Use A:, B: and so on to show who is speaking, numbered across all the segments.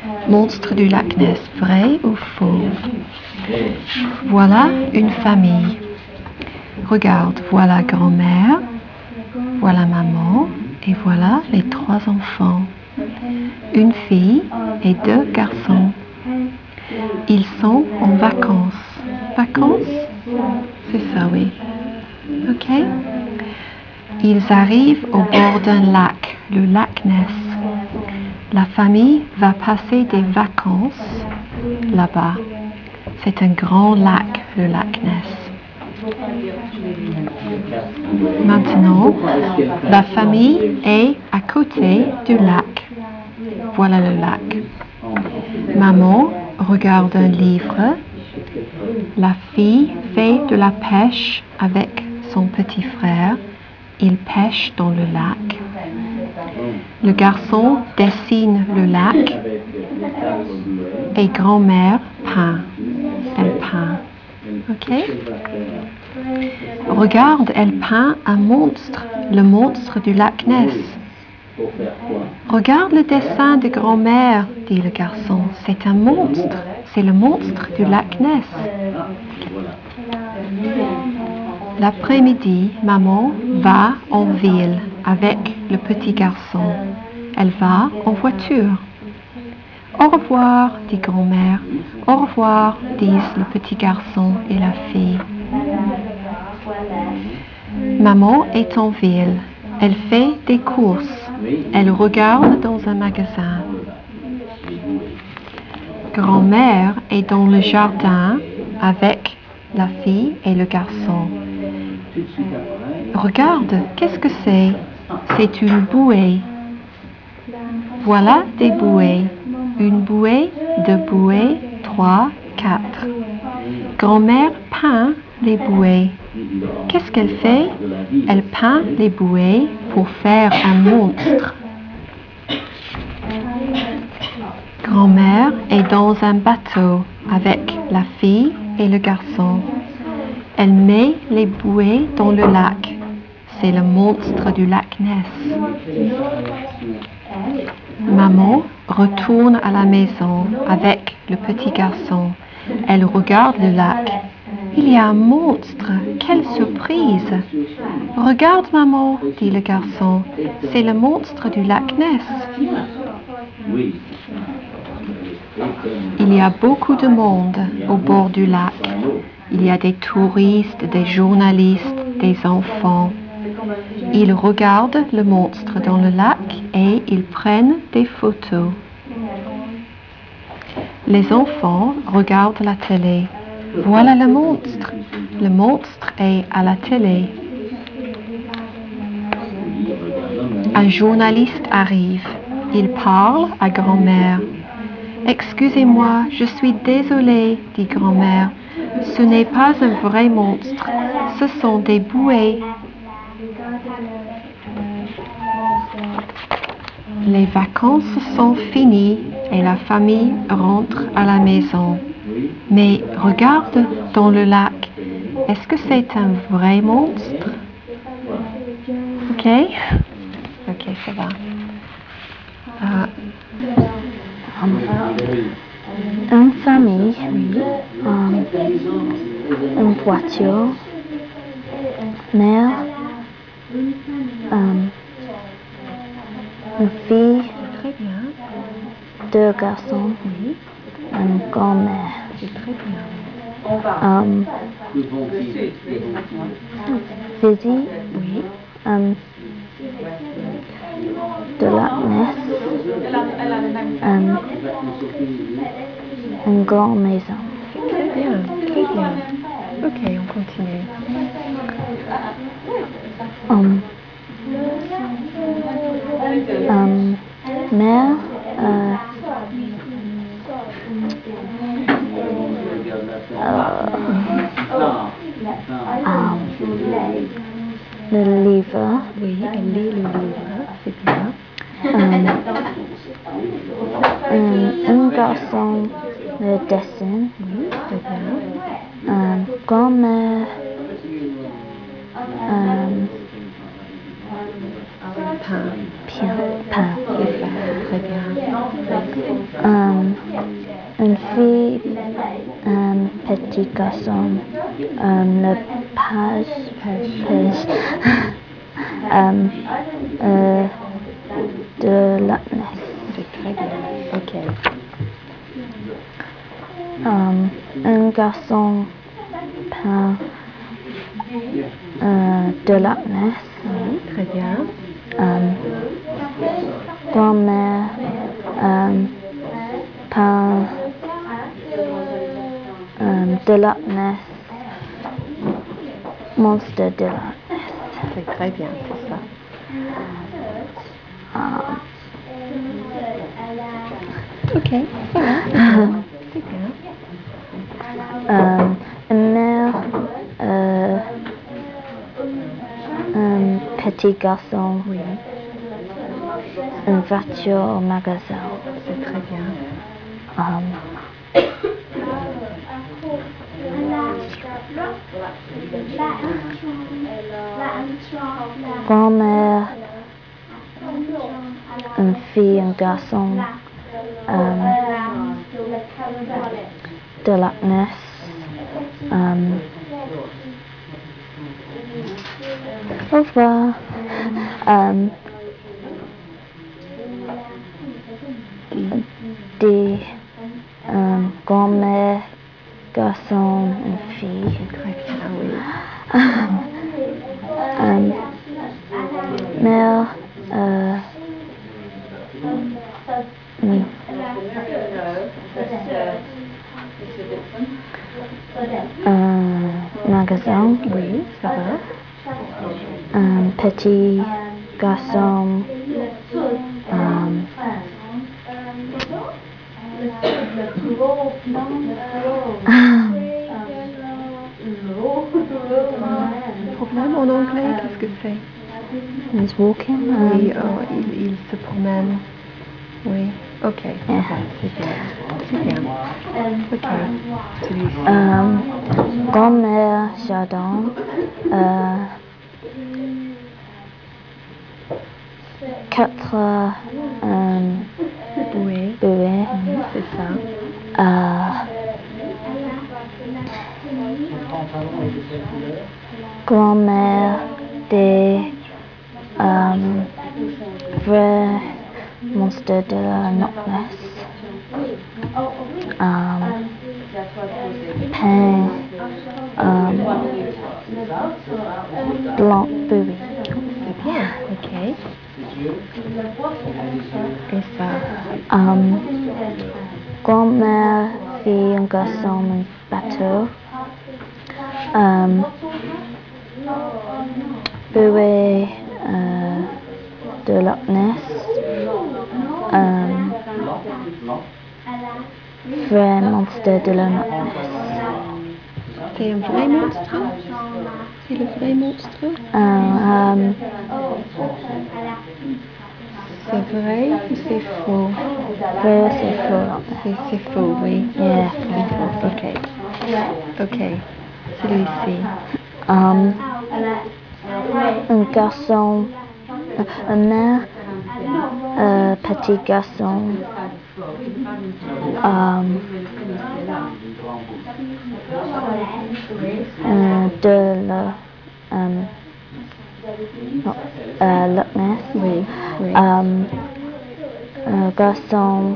A: Monstre du lac Ness, vrai ou faux? Voilà une famille. Regarde, voilà grand-mère, voilà maman et voilà les 3 enfants. Une fille et 2 garçons. Ils sont en vacances. Vacances? C'est ça, oui. Ok. Ils arrivent au bord d'un lac, le lac Ness. La famille va passer des vacances là-bas. C'est un grand lac, le lac Ness. Maintenant, la famille est à côté du lac. Voilà le lac. Maman regarde un livre. La fille fait de la pêche avec son petit frère. Il pêche dans le lac. Le garçon dessine le lac et grand-mère peint. Elle peint. Ok? Regarde, elle peint un monstre, le monstre du lac Ness. Regarde le dessin de grand-mère, dit le garçon. C'est un monstre. C'est le monstre du lac Ness. L'après-midi, maman va en ville avec le petit garçon. Elle va en voiture. Au revoir, dit grand-mère. Au revoir, disent le petit garçon et la fille. Maman est en ville. Elle fait des courses. Elle regarde dans un magasin. Grand-mère est dans le jardin avec la fille et le garçon. Regarde, qu'est-ce que c'est? C'est une bouée. Voilà des bouées. Une bouée, 2 bouées, 3, 4. Grand-mère peint les bouées. Qu'est-ce qu'elle fait? Elle peint les bouées pour faire un monstre. Grand-mère est dans un bateau avec la fille et le garçon. Elle met les bouées dans le lac. C'est le monstre du lac Ness. Maman retourne à la maison avec le petit garçon. Elle regarde le lac. Il y a un monstre. Quelle surprise! Regarde, maman, dit le garçon. C'est le monstre du lac Ness. Il y a beaucoup de monde au bord du lac. Il y a des touristes, des journalistes, des enfants. Ils regardent le monstre dans le lac et ils prennent des photos. Les enfants regardent la télé. Voilà le monstre. Le monstre est à la télé. Un journaliste arrive. Il parle à grand-mère. Excusez-moi, je suis désolée, dit grand-mère. Ce n'est pas un vrai monstre. Ce sont des bouées. Les vacances sont finies et la famille rentre à la maison. Mais regarde dans le lac. Est-ce que c'est un vrai monstre? Ok? Ok, ça va.
B: Une famille, une voiture, mère, une fille,
A: Très bien.
B: 2 garçons,
A: Oui,
B: une grand-mère.
A: c'est très bien.
B: Visite
A: Oui,
B: de la Ness, une grande maison.
A: c'est très bien, très bien. Ok, on continue.
B: Mère, le livre,
A: Oui, elle lit le livre, c'est bien.
B: un garçon le dessine,
A: Oui, très bien.
B: grand-mère,
A: pain.
B: Pain.
A: C'est ça, c'est très bien.
B: Une fille, un petit garçon, le page, de Loch
A: C'est très bien. Ok.
B: Un garçon peint de Loch Ness.
A: Oui, très bien.
B: Grand-mère peint de Loch Ness. Monstre de Loch Ness.
A: C'est très bien, c'est ça. Ok, ça va, c'est bien. C'est bien.
B: Une mère, un petit garçon,
A: Oui,
B: une voiture au magasin.
A: c'est très bien.
B: Grand-mère, une fille, un garçon, de Loch Ness. Au revoir. Des grand-mère, garçon, une fille.
A: C'est très bien, oui.
B: Mère, magasin.
A: Oui, ça va.
B: Un petit garçon,
A: Problème en anglais, qu'est-ce que c'est?
B: is walking.
A: Oui, il se promène. Oui, ok, ça va, c'est bien. C'est bien. Ok, celui-ci.
B: Grand-mère, jardin. 4
A: Oui,
B: bébés.
A: c'est ça.
B: Grand-mère, des vrais monstres de la Loch Ness. Pain, blanc bébé.
A: C'est bien, ok. Et ça,
B: Grand-mère, fille, un garçon, un bateau. Bébé de Loch Ness. Vrai monstre de la Loch Ness.
A: c'est un vrai monstre? C'est le vrai monstre? C'est vrai ou c'est faux?
B: Vrai, c'est faux.
A: C'est faux, oui.
B: Yeah,
A: C'est faux, ok. Ok, celui-ci.
B: Un garçon, une mère, petit garçon, de la Loch Ness.
A: Oui, oui.
B: Un garçon,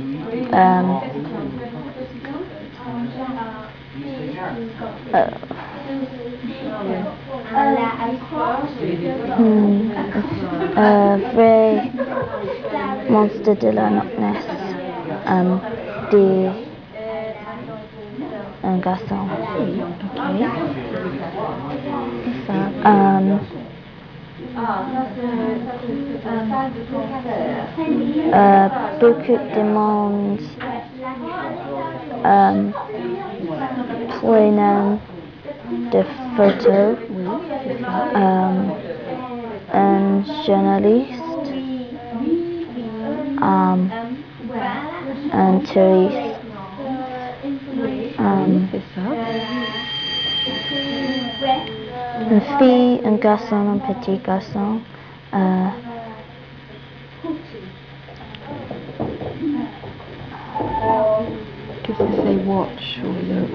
B: vrai monstre de la Loch Ness. Un garçon.
A: Oui, ok. Et ça,
B: Beaucoup de monde prenant de photos.
A: oui, c'est ça.
B: Un journaliste, un touriste,
A: Oui, c'est ça.
B: une fille, un garçon, un petit garçon,
A: Qu'est-ce que c'est watch ou look?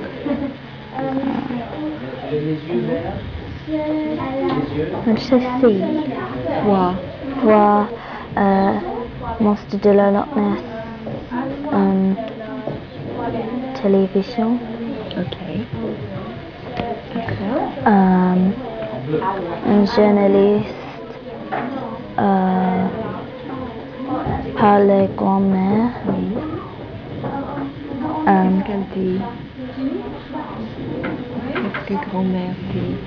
B: Je sais see.
A: Voir.
B: Voir Monstre de la Loch Ness télévision.
A: Ok. D'accord.
B: Un journaliste par les grands-mères.
A: Oui. Qu'est-ce qu'elle dit? Qu'est-ce que grand-mère dit?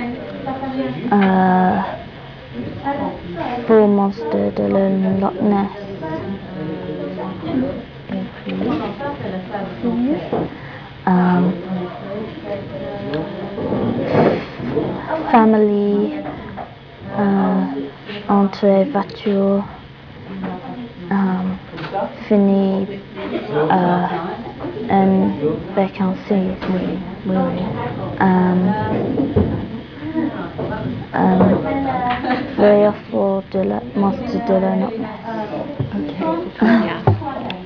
B: Pour Monstre de la Loch Ness.
A: Et puis?
B: Family entre voitures fini en vacances.
A: Oui, oui, oui.
B: Vrai ou faux de la Monstre de la Loch Ness.
A: Ok, c'est très bien.